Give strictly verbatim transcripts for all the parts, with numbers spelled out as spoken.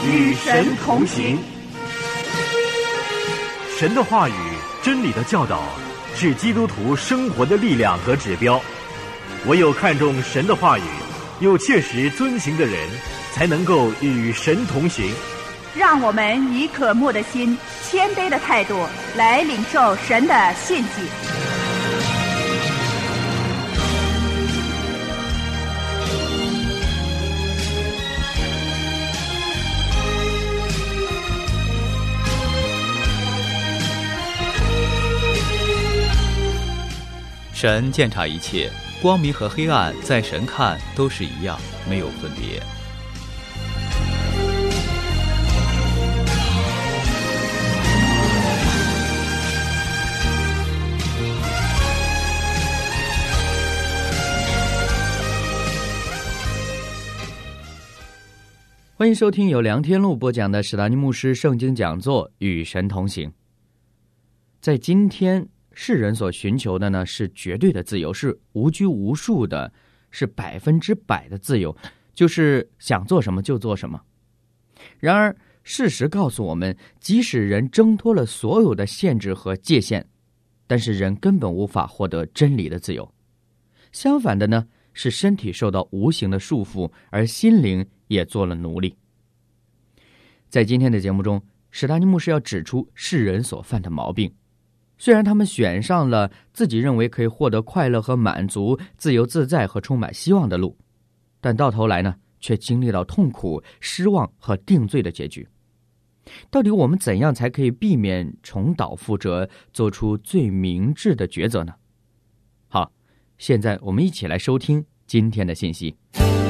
与神同行。 神的话语、真理的教导是基督徒生活的力量和指标。唯有看重神的话语，又切实遵行的人，才能够与神同行。 让我们以渴慕的心、谦卑的态度来领受神的信息。 神鉴察一切，光明和黑暗在神看都是一样，没有分别。 欢迎收听由梁天禄播讲的史达尼牧师圣经讲座《与神同行》。在今天，世人所寻求的呢是绝对的自由，是无拘无束的，是百分之百的自由，就是想做什么就做什么。然而事实告诉我们，即使人挣脱了所有的限制和界限，但是人根本无法获得真理的自由。相反的呢，是身体受到无形的束缚，而心灵也做了奴隶。在今天的节目中，史达尼牧师要指出世人所犯的毛病。虽然他们选上了自己认为可以获得快乐和满足、自由自在和充满希望的路，但到头来呢，却经历到痛苦、失望和定罪的结局。到底我们怎样才可以避免重蹈覆辙，做出最明智的抉择呢？好，现在我们一起来收听今天的信息。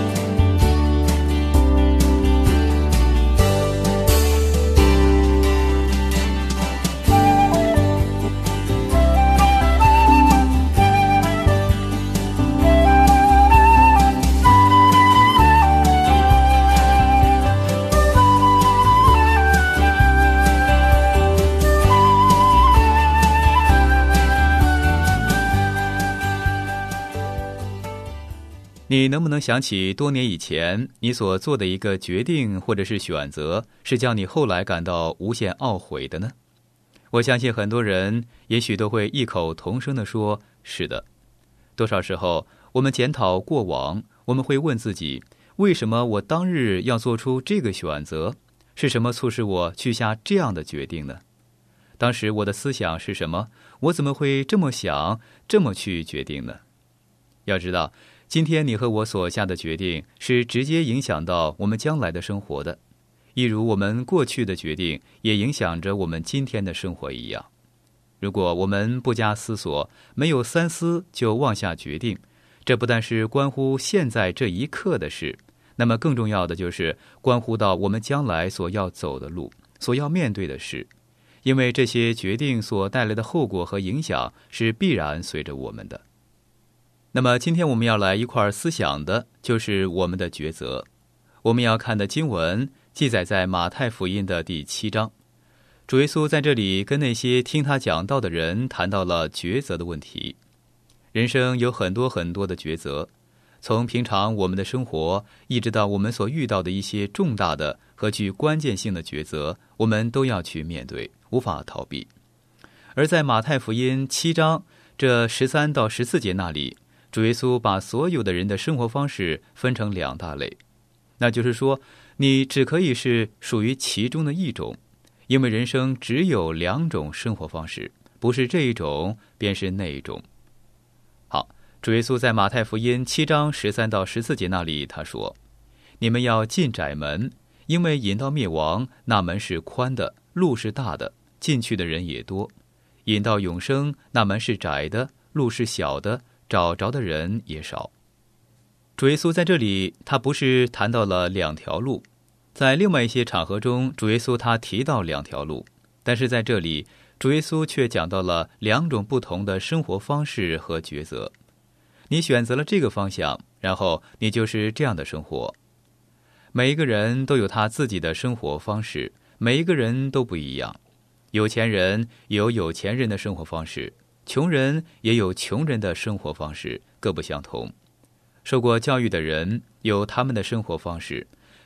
你能不能想起多年以前你所做的一个决定或者是选择，是叫你后来感到无限懊悔的呢？我相信很多人也许都会异口同声地说，是的。多少时候我们检讨过往，我们会问自己，为什么我当日要做出这个选择？是什么促使我去下这样的决定呢？当时我的思想是什么？我怎么会这么想，这么去决定呢？要知道，今天你和我所下的决定是直接影响到我们将来的生活的，一如我们过去的决定也影响着我们今天的生活一样。如果我们不加思索，没有三思就妄下决定，这不但是关乎现在这一刻的事，那么更重要的就是关乎到我们将来所要走的路，所要面对的事，因为这些决定所带来的后果和影响是必然随着我们的。那么今天我们要来一块思想的就是我们的抉择。我们要看的经文记载在马太福音的第七章。主耶稣在这里跟那些听他讲道的人谈到了抉择的问题。人生有很多很多的抉择，从平常我们的生活一直到我们所遇到的一些重大的和具关键性的抉择，我们都要去面对，无法逃避。而在马太福音七章这十三到十四节那里，主耶稣把所有的人的生活方式分成两大类，那就是说，你只可以是属于其中的一种，因为人生只有两种生活方式，不是这一种便是那一种。好，主耶稣在马太福音七章十三到十四节那里他说，你们要进窄门，因为引到灭亡，那门是宽的，路是大的，进去的人也多；引到永生，那门是窄的，路是小的，找着的人也少。主耶稣在这里他不是谈到了两条路，在另外一些场合中主耶稣他提到两条路，但是在这里主耶稣却讲到了两种不同的生活方式和抉择。你选择了这个方向，然后你就是这样的生活。每一个人都有他自己的生活方式，每一个人都不一样。有钱人有有钱人的生活方式，穷人也有穷人的生活方式，各不相同。受过教育的人有他们的生活方式，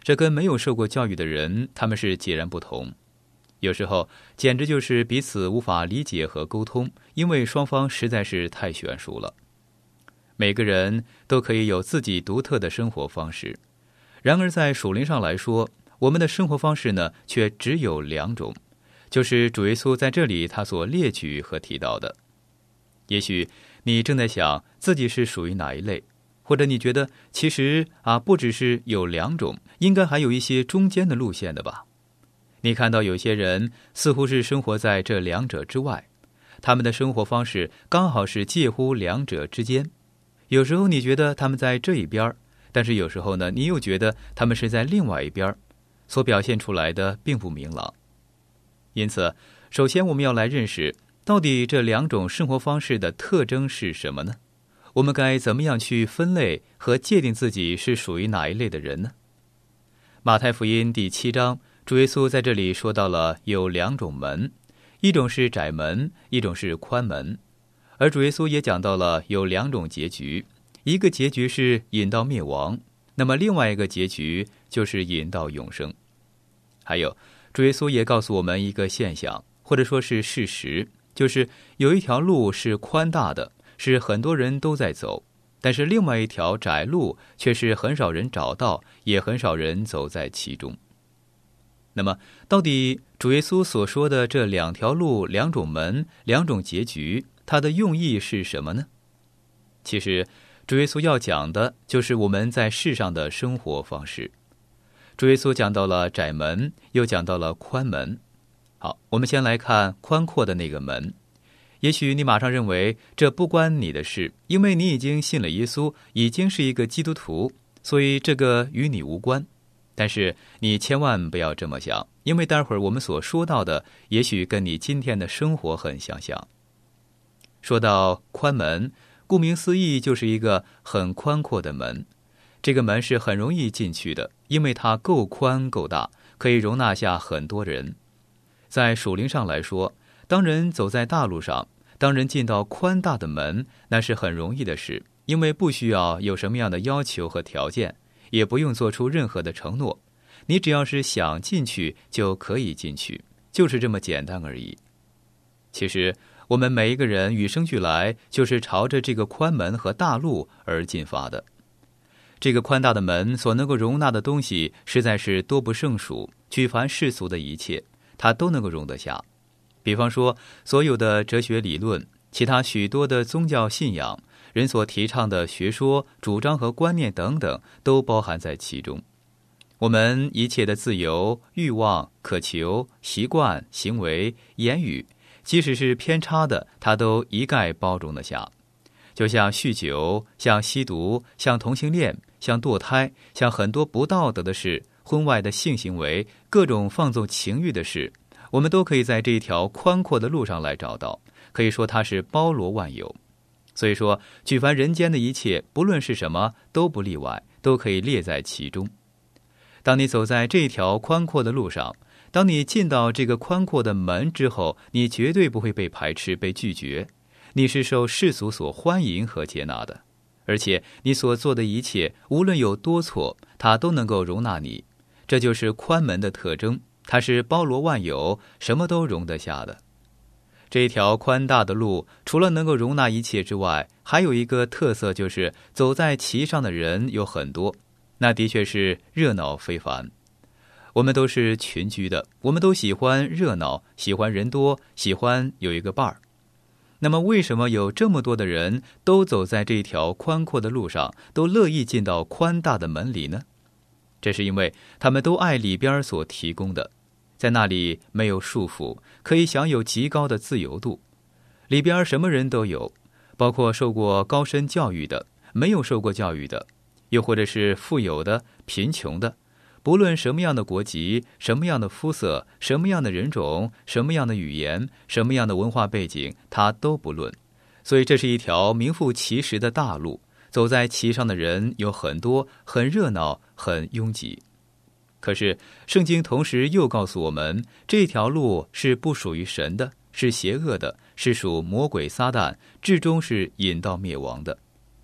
这跟没有受过教育的人，他们是截然不同。有时候简直就是彼此无法理解和沟通，因为双方实在是太悬殊了。每个人都可以有自己独特的生活方式，然而在属灵上来说，我们的生活方式呢，却只有两种，就是主耶稣在这里他所列举和提到的。也许你正在想自己是属于哪一类，或者你觉得其实啊，不只是有两种，应该还有一些中间的路线的吧。你看到有些人似乎是生活在这两者之外，他们的生活方式刚好是介乎两者之间。有时候你觉得他们在这一边，但是有时候呢，你又觉得他们是在另外一边，所表现出来的并不明朗。因此，首先我们要来认识到底这两种生活方式的特征是什么呢？我们该怎么样去分类和界定自己是属于哪一类的人呢？马太福音第七章，主耶稣在这里说到了有两种门，一种是窄门，一种是宽门。而主耶稣也讲到了有两种结局，一个结局是引到灭亡，那么另外一个结局就是引到永生。还有，主耶稣也告诉我们一个现象，或者说是事实，就是有一条路是宽大的，是很多人都在走，但是另外一条窄路却是很少人找到，也很少人走在其中。那么到底主耶稣所说的这两条路、两种门、两种结局，它的用意是什么呢？其实主耶稣要讲的就是我们在世上的生活方式。主耶稣讲到了窄门，又讲到了宽门。好，我们先来看宽阔的那个门。也许你马上认为这不关你的事，因为你已经信了耶稣，已经是一个基督徒，所以这个与你无关。但是你千万不要这么想，因为待会儿我们所说到的也许跟你今天的生活很相像。说到宽门，顾名思义就是一个很宽阔的门。这个门是很容易进去的，因为它够宽够大，可以容纳下很多人。在属灵上来说，当人走在大路上，当人进到宽大的门，那是很容易的事，因为不需要有什么样的要求和条件，也不用做出任何的承诺，你只要是想进去就可以进去，就是这么简单而已。其实我们每一个人与生俱来就是朝着这个宽门和大路而进发的。这个宽大的门所能够容纳的东西实在是多不胜数，举凡世俗的一切，它都能够容得下。比方说，所有的哲学理论，其他许多的宗教信仰，人所提倡的学说、主张和观念等等，都包含在其中。我们一切的自由、欲望、渴求、习惯、行为、言语，即使是偏差的，它都一概包容得下。就像酗酒，像吸毒，像同性恋，像堕胎，像很多不道德的事，婚外的性行为，各种放纵情欲的事，我们都可以在这一条宽阔的路上来找到，可以说它是包罗万有。所以说，举凡人间的一切，不论是什么，都不例外，都可以列在其中。当你走在这条宽阔的路上，当你进到这个宽阔的门之后，你绝对不会被排斥、被拒绝，你是受世俗所欢迎和接纳的，而且你所做的一切，无论有多错，它都能够容纳你。这就是宽门的特征，它是包罗万有，什么都容得下的。这一条宽大的路，除了能够容纳一切之外，还有一个特色，就是走在其上的人有很多，那的确是热闹非凡。我们都是群居的，我们都喜欢热闹，喜欢人多，喜欢有一个伴儿。那么为什么有这么多的人都走在这条宽阔的路上，都乐意进到宽大的门里呢？这是因为他们都爱里边所提供的，在那里没有束缚，可以享有极高的自由度。里边什么人都有，包括受过高深教育的，没有受过教育的，又或者是富有的、贫穷的，不论什么样的国籍，什么样的肤色，什么样的人种，什么样的语言，什么样的文化背景，他都不论。所以这是一条名副其实的大路，走在其上的人有很多，很热闹，很拥挤。可是圣经同时又告诉我们，这条路是不属于神的，是邪恶的，是属魔鬼撒旦，至终是引到灭亡的。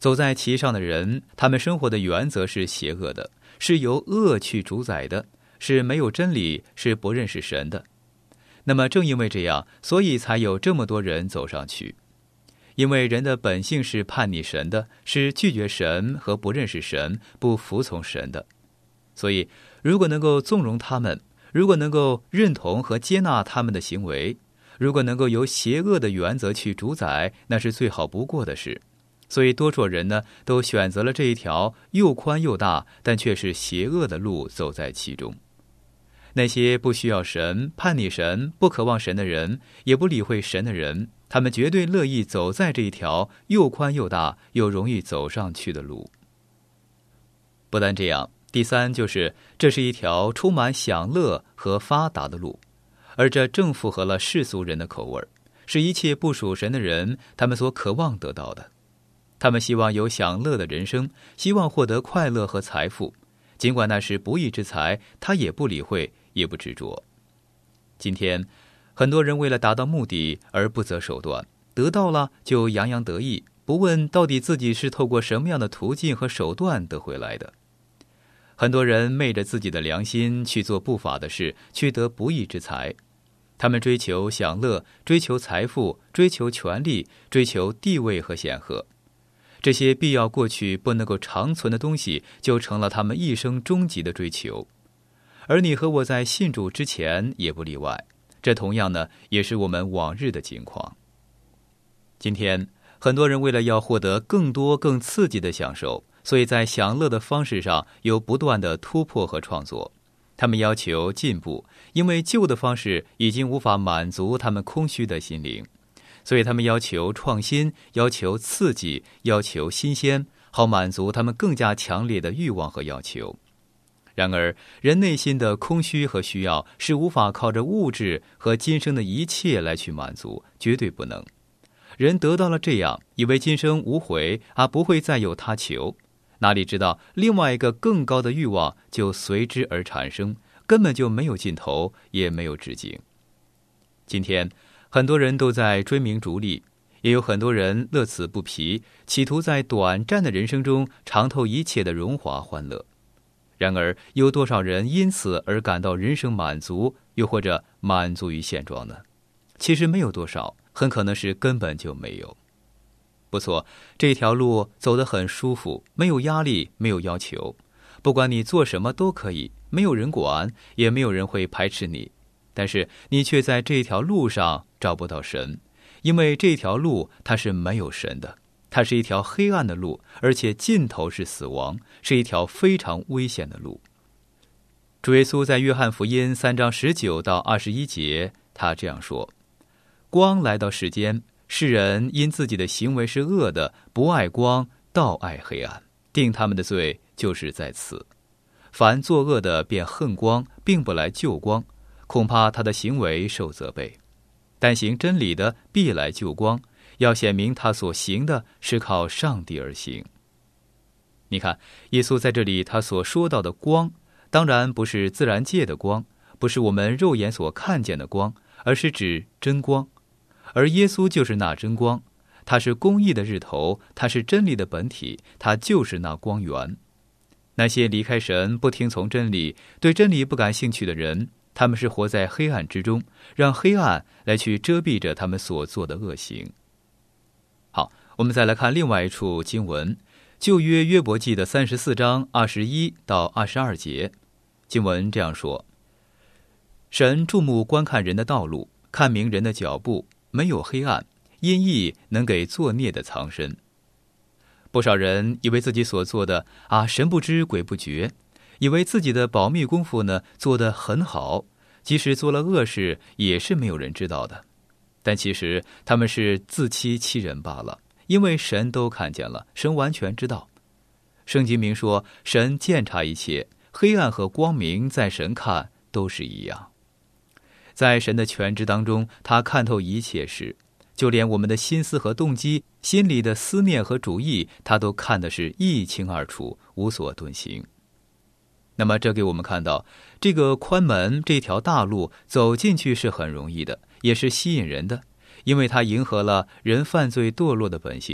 走在其上的人，他们生活的原则是邪恶的，是由恶去主宰的，是没有真理，是不认识神的。那么正因为这样，所以才有这么多人走上去。因为人的本性是叛逆神的，是拒绝神和不认识神，不服从神的。所以如果能够纵容他们，如果能够认同和接纳他们的行为，如果能够由邪恶的原则去主宰，那是最好不过的事。所以多数人呢，都选择了这一条又宽又大，但却是邪恶的路，走在其中。那些不需要神、叛逆神、不渴望神的人，也不理会神的人，他们绝对乐意走在这一条又宽又大又容易走上去的路。不但这样，第三就是这是一条充满享乐和发达的路，而这正符合了世俗人的口味，是一切不属神的人他们所渴望得到的。他们希望有享乐的人生，希望获得快乐和财富，尽管那是不义之财，他也不理会，也不执着。今天很多人为了达到目的而不择手段，得到了就洋洋得意，不问到底自己是透过什么样的途径和手段得回来的。很多人昧着自己的良心去做不法的事，去得不义之财。他们追求享乐，追求财富，追求权力，追求地位和显赫。这些必要过去不能够长存的东西，就成了他们一生终极的追求。而你和我在信主之前也不例外，这同样呢，也是我们往日的情况。今天很多人为了要获得更多更刺激的享受，所以在享乐的方式上有不断的突破和创作。他们要求进步，因为旧的方式已经无法满足他们空虚的心灵，所以他们要求创新，要求刺激，要求新鲜，好满足他们更加强烈的欲望和要求。然而人内心的空虚和需要是无法靠着物质和今生的一切来去满足，绝对不能。人得到了这样，以为今生无悔，而不会再有他求，哪里知道另外一个更高的欲望就随之而产生，根本就没有尽头，也没有止境。今天很多人都在追名逐利，也有很多人乐此不疲，企图在短暂的人生中尝透一切的荣华欢乐。然而有多少人因此而感到人生满足，又或者满足于现状呢？其实没有多少，很可能是根本就没有。不错，这条路走得很舒服，没有压力，没有要求，不管你做什么都可以，没有人管，也没有人会排斥你。但是你却在这条路上找不到神，因为这条路它是没有神的，它是一条黑暗的路，而且尽头是死亡，是一条非常危险的路。主耶稣在约翰福音三章十九到二十一节，他这样说：光来到世间，世人因自己的行为是恶的，不爱光，倒爱黑暗，定他们的罪就是在此。凡作恶的便恨光，并不来救光，恐怕他的行为受责备。但行真理的必来救光，要显明他所行的是靠上帝而行。你看，耶稣在这里他所说到的光，当然不是自然界的光，不是我们肉眼所看见的光，而是指真光。而耶稣就是那真光，他是公义的日头，他是真理的本体，他就是那光源。那些离开神，不听从真理，对真理不感兴趣的人，他们是活在黑暗之中，让黑暗来去遮蔽着他们所做的恶行。好，我们再来看另外一处经文，旧约约伯记的三十四章二十一到二十二节。经文这样说：神注目观看人的道路，看明人的脚步，没有黑暗，阴翳能给作孽的藏身。不少人以为自己所做的啊神不知鬼不觉，以为自己的保密功夫呢做得很好，即使做了恶事也是没有人知道的。但其实他们是自欺欺人罢了，因为神都看见了，神完全知道。圣经明说，神鉴察一切，黑暗和光明在神看都是一样。在神的全知当中，他看透一切事，就连我们的心思和动机，心里的思念和主意，他都看的是一清二楚，无所遁形。那么这给我们看到，这个宽门，这条大路走进去是很容易的，也是吸引人的，因为它迎合了人犯罪堕落的本性，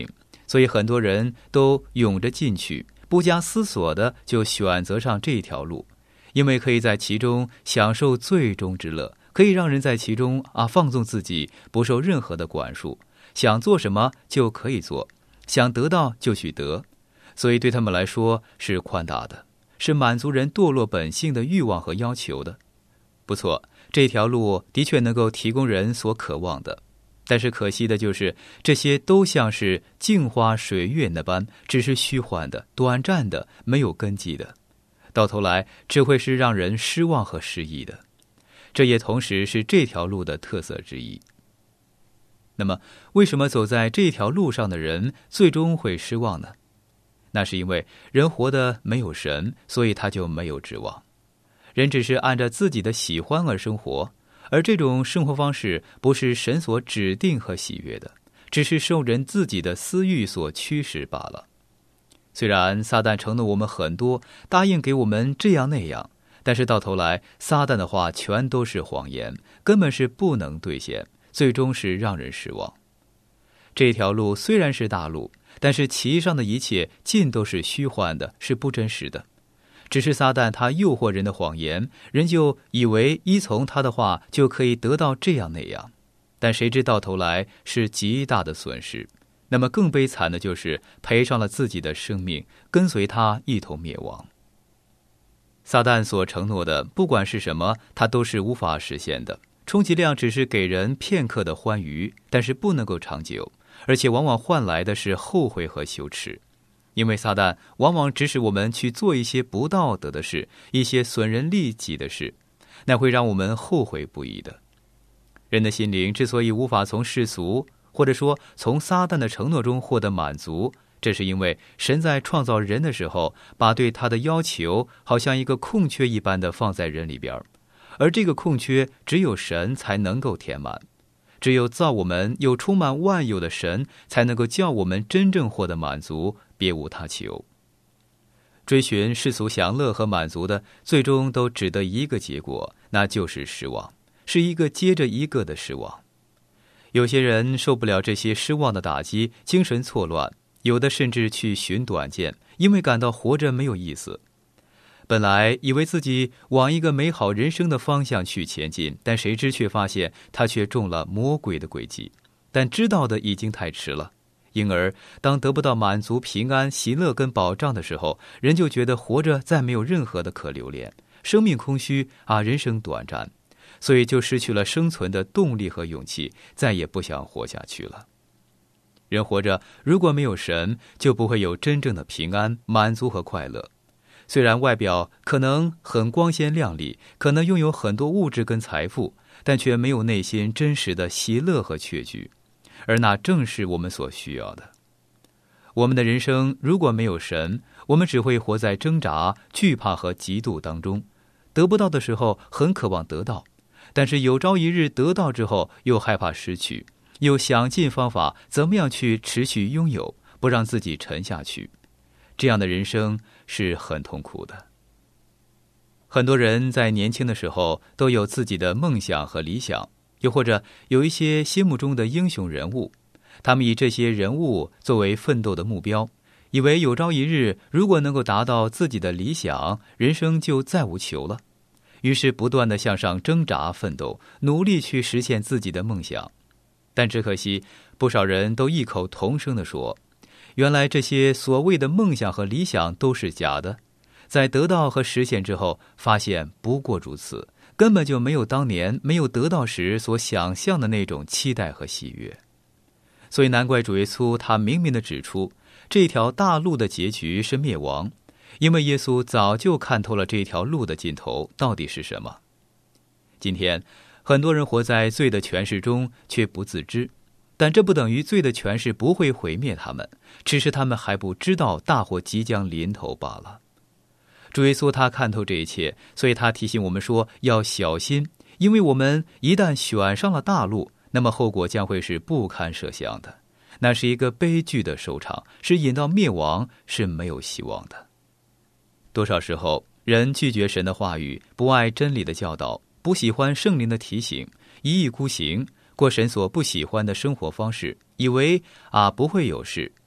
所以很多人都涌着进去，不加思索的就选择上这条路，因为可以在其中享受最终之乐，可以让人在其中啊放纵自己，不受任何的管束，想做什么就可以做，想得到就去得，所以对他们来说是宽大的，是满足人堕落本性的欲望和要求的。不错，这条路的确能够提供人所渴望的，但是可惜的就是这些都像是镜花水月那般，只是虚幻的、短暂的、没有根基的，到头来只会是让人失望和失意的。这也同时是这条路的特色之一。那么为什么走在这条路上的人最终会失望呢？那是因为人活得没有神，所以他就没有指望。人只是按照自己的喜欢而生活，而这种生活方式不是神所指定和喜悦的，只是受人自己的私欲所驱使罢了。虽然撒旦承诺我们很多，答应给我们这样那样，但是到头来撒旦的话全都是谎言，根本是不能兑现，最终是让人失望。这条路虽然是大路，但是其上的一切尽都是虚幻的，是不真实的。只是撒旦他诱惑人的谎言，人就以为依从他的话就可以得到这样那样，但谁知到头来是极大的损失。那么更悲惨的就是赔上了自己的生命，跟随他一同灭亡。撒旦所承诺的不管是什么，他都是无法实现的，充其量只是给人片刻的欢愉，但是不能够长久，而且往往换来的是后悔和羞耻。因为撒旦往往指使我们去做一些不道德的事，一些损人利己的事，那会让我们后悔不已的。人的心灵之所以无法从世俗或者说从撒旦的承诺中获得满足，这是因为神在创造人的时候，把对他的要求好像一个空缺一般的放在人里边，而这个空缺只有神才能够填满。只有造我们又充满万有的神，才能够叫我们真正获得满足，别无他求。追寻世俗享乐和满足的，最终都只得一个结果，那就是失望，是一个接着一个的失望。有些人受不了这些失望的打击，精神错乱，有的甚至去寻短见，因为感到活着没有意思。本来以为自己往一个美好人生的方向去前进，但谁知却发现他却中了魔鬼的诡计，但知道的已经太迟了。因而当得不到满足、平安、喜乐跟保障的时候，人就觉得活着再没有任何的可留恋，生命空虚啊，人生短暂，所以就失去了生存的动力和勇气，再也不想活下去了。人活着如果没有神，就不会有真正的平安、满足和快乐。虽然外表可能很光鲜亮丽，可能拥有很多物质跟财富，但却没有内心真实的喜乐和确据，而那正是我们所需要的。我们的人生如果没有神，我们只会活在挣扎、惧怕和嫉妒当中，得不到的时候很渴望得到，但是有朝一日得到之后又害怕失去，又想尽方法怎么样去持续拥有，不让自己沉下去。这样的人生是很痛苦的。很多人在年轻的时候都有自己的梦想和理想，又或者有一些心目中的英雄人物，他们以这些人物作为奋斗的目标，以为有朝一日如果能够达到自己的理想，人生就再无求了。于是不断地向上挣扎奋斗，努力去实现自己的梦想。但只可惜，不少人都异口同声地说，原来这些所谓的梦想和理想都是假的，在得到和实现之后，发现不过如此，根本就没有当年没有得到时所想象的那种期待和喜悦。所以难怪主耶稣他明明地指出，这条大路的结局是灭亡，因为耶稣早就看透了这条路的尽头到底是什么。今天很多人活在罪的权势中却不自知，但这不等于罪的权势不会毁灭他们，只是他们还不知道大祸即将临头罢了。主耶稣他看透这一切，所以他提醒我们说要小心，因为我们一旦选上了大路，那么后果将会是不堪设想的，那是一个悲剧的收场，是引到灭亡，是没有希望的。多少时候人拒绝神的话语，不爱真理的教导，不喜欢圣灵的提醒，一意孤行，过神所不喜欢的生活方式，以为啊不会有事。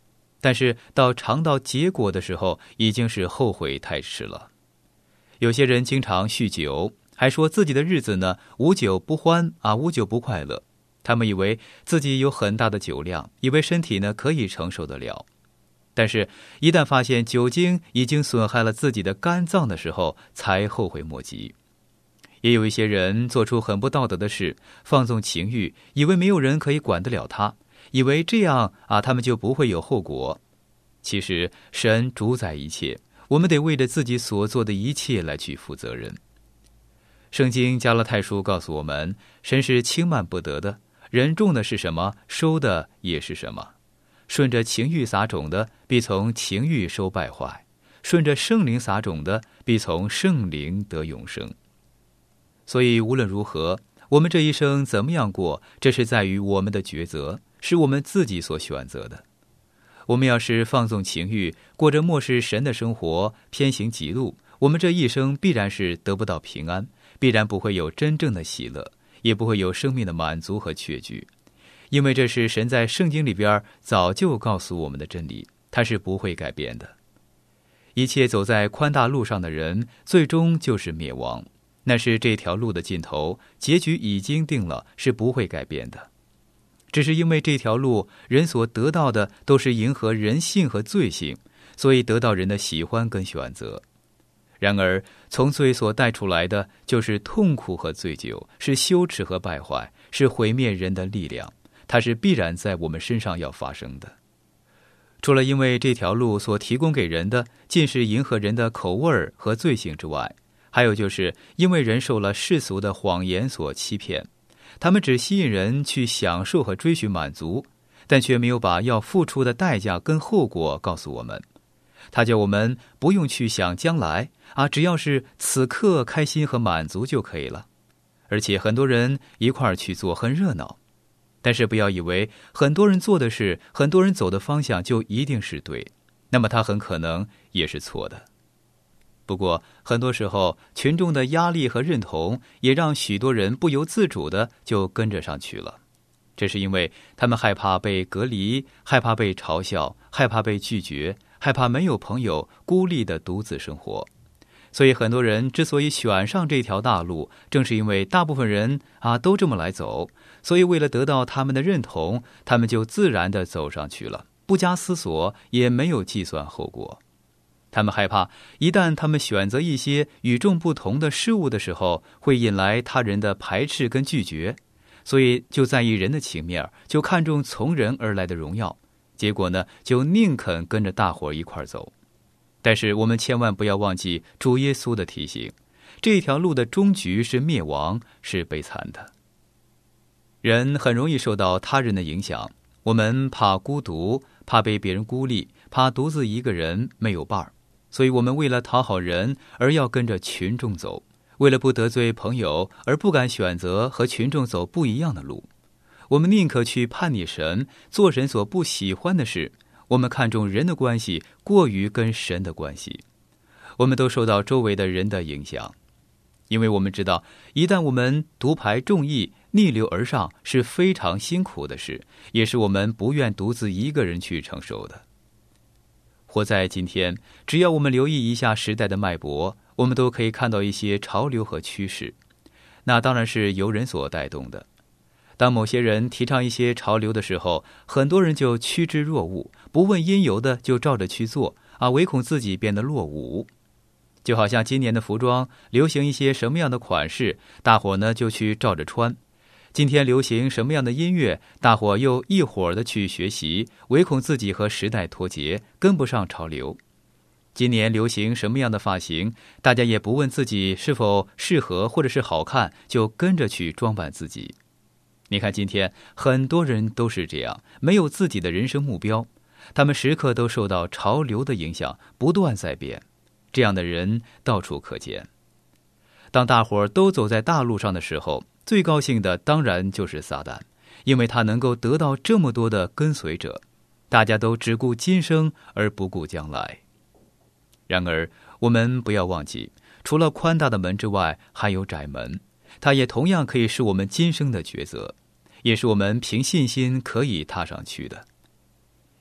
但是到尝到结果的时候，已经是后悔太迟了。有些人经常酗酒，还说自己的日子呢，无酒不欢啊，无酒不快乐。他们以为自己有很大的酒量，以为身体呢可以承受得了。但是一旦发现酒精已经损害了自己的肝脏的时候，才后悔莫及。也有一些人做出很不道德的事，放纵情欲，以为没有人可以管得了他，以为这样啊，他们就不会有后果。其实神主宰一切，我们得为着自己所做的一切来去负责任。圣经加拉太书告诉我们，神是轻慢不得的，人种的是什么，收的也是什么。顺着情欲撒种的，必从情欲收败坏；顺着圣灵撒种的，必从圣灵得永生。所以无论如何，我们这一生怎么样过，这是在于我们的抉择，是我们自己所选择的。我们要是放纵情欲，过着漠视神的生活，偏行己路，我们这一生必然是得不到平安，必然不会有真正的喜乐，也不会有生命的满足和确据。因为这是神在圣经里边早就告诉我们的真理，它是不会改变的。一切走在宽大路上的人，最终就是灭亡，那是这条路的尽头，结局已经定了，是不会改变的。只是因为这条路人所得到的都是迎合人性和罪性，所以得到人的喜欢跟选择。然而从罪所带出来的就是痛苦和罪疚，是羞耻和败坏，是毁灭人的力量，它是必然在我们身上要发生的。除了因为这条路所提供给人的尽是迎合人的口味和罪性之外，还有就是因为人受了世俗的谎言所欺骗，他们只吸引人去享受和追寻满足，但却没有把要付出的代价跟后果告诉我们。他叫我们不用去想将来啊，只要是此刻开心和满足就可以了。而且很多人一块儿去做，很热闹。但是不要以为很多人做的事，很多人走的方向就一定是对，那么他很可能也是错的。不过很多时候群众的压力和认同也让许多人不由自主的就跟着上去了。这是因为他们害怕被隔离，害怕被嘲笑，害怕被拒绝，害怕没有朋友，孤立的独自生活。所以很多人之所以选上这条大路，正是因为大部分人啊都这么来走，所以为了得到他们的认同，他们就自然地走上去了，不加思索，也没有计算后果。他们害怕一旦他们选择一些与众不同的事物的时候，会引来他人的排斥跟拒绝，所以就在意人的情面，就看重从人而来的荣耀，结果呢，就宁肯跟着大伙一块走。但是我们千万不要忘记主耶稣的提醒，这条路的终局是灭亡，是悲惨的。人很容易受到他人的影响，我们怕孤独，怕被别人孤立，怕独自一个人没有伴儿，所以我们为了讨好人而要跟着群众走，为了不得罪朋友而不敢选择和群众走不一样的路。我们宁可去叛逆神，做神所不喜欢的事。我们看重人的关系过于跟神的关系，我们都受到周围的人的影响，因为我们知道一旦我们独排众议，逆流而上是非常辛苦的事，也是我们不愿独自一个人去承受的。活在今天，只要我们留意一下时代的脉搏，我们都可以看到一些潮流和趋势，那当然是由人所带动的。当某些人提倡一些潮流的时候，很多人就趋之若鹜，不问因由的就照着去做啊，唯恐自己变得落伍。就好像今年的服装流行一些什么样的款式，大伙呢就去照着穿。今天流行什么样的音乐，大伙又一伙儿的去学习，唯恐自己和时代脱节，跟不上潮流。今年流行什么样的发型，大家也不问自己是否适合或者是好看，就跟着去装扮自己。你看今天很多人都是这样，没有自己的人生目标，他们时刻都受到潮流的影响，不断在变。这样的人到处可见。当大伙儿都走在大路上的时候，最高兴的当然就是撒旦，因为他能够得到这么多的跟随者，大家都只顾今生而不顾将来。然而我们不要忘记，除了宽大的门之外，还有窄门，它也同样可以是我们今生的抉择，也是我们凭信心可以踏上去的。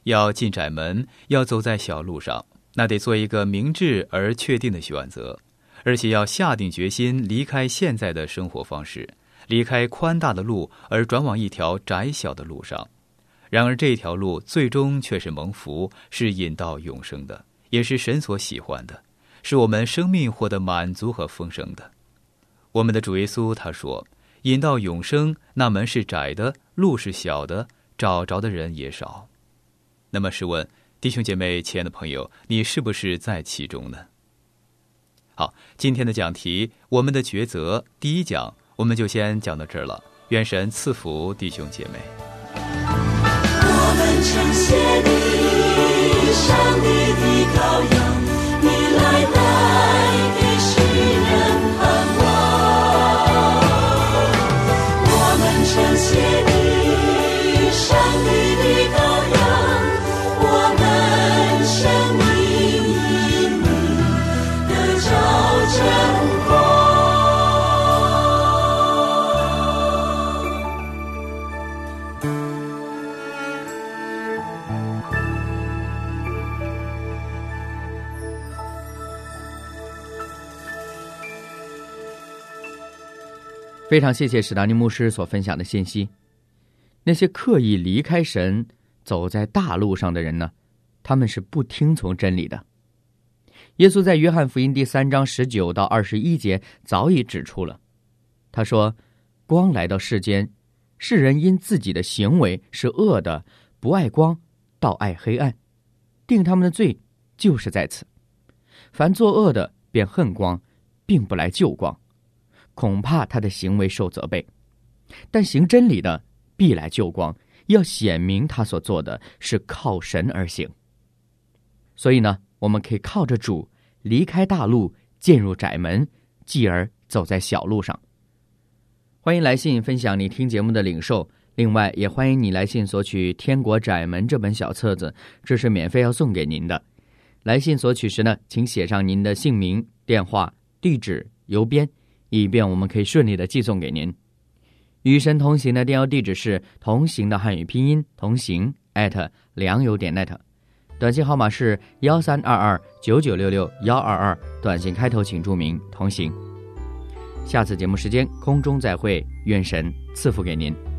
要进窄门，要走在小路上，那得做一个明智而确定的选择，而且要下定决心离开现在的生活方式，离开宽大的路，而转往一条窄小的路上。然而这条路最终却是蒙福，是引到永生的，也是神所喜欢的，是我们生命获得满足和丰盛的。我们的主耶稣他说，引到永生，那门是窄的，路是小的，找着的人也少。那么试问弟兄姐妹，亲爱的朋友，你是不是在其中呢？好，今天的讲题，我们的抉择第一讲，我们就先讲到这儿了。愿神赐福弟兄姐妹。 我们称谢你，上帝的羔羊，你来带给世人盼望。我们称谢你，上帝的羔羊，我们生命因你得着真光。 非常谢谢史达尼牧师所分享的信息。那些刻意离开神走在大路上的人呢，他们是不听从真理的。耶稣在约翰福音第三章十九到二十一节早已指出了，他说，光来到世间，世人因自己的行为是恶的，不爱光，倒爱黑暗，定他们的罪就是在此。凡作恶的便恨光，并不来救光，恐怕他的行为受责备。但行真理的必来救光，要显明他所做的是靠神而行。所以呢，我们可以靠着主离开大路，进入窄门，继而走在小路上。欢迎来信分享你听节目的领受，另外也欢迎你来信索取《天国窄门》这本小册子，这是免费要送给您的。来信索取时呢，请写上您的姓名、电话、地址、邮编，以便我们可以顺利的寄送给您。与神同行的电邮地址是同行的汉语拼音同行 at 良友点 net， 短信号码是一三二二九九六六一二二，短信开头请注明同行。下次节目时间空中再会，愿神赐福给您。